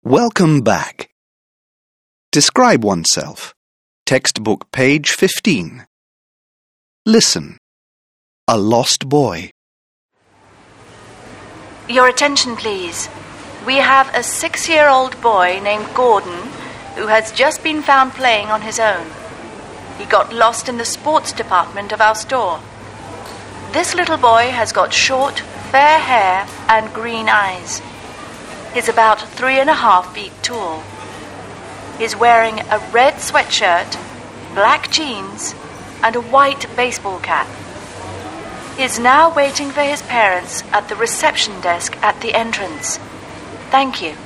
Welcome back. Describe oneself. Textbook page 15. Listen. A lost boy. Your attention, please. We have a 6-year-old boy named Gordon who has just been found playing on his own. He got lost in the sports department of our store. This little boy has got short, fair hair and green eyes. He's about 3.5 feet tall. He's wearing a red sweatshirt, black jeans, and a white baseball cap. He's now waiting for his parents at the reception desk at the entrance. Thank you.